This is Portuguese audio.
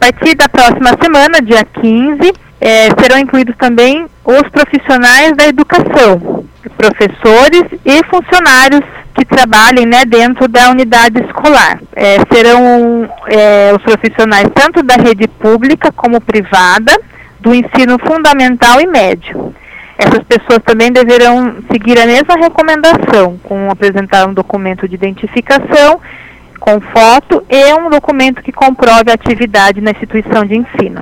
partir da próxima semana, dia 15, serão incluídos também os profissionais da educação, professores e funcionários que trabalhem, né, dentro da unidade escolar. Serão os profissionais tanto da rede pública como privada, do ensino fundamental e médio. Essas pessoas também deverão seguir a mesma recomendação, com apresentar um documento de identificação, com foto e um documento que comprove a atividade na instituição de ensino.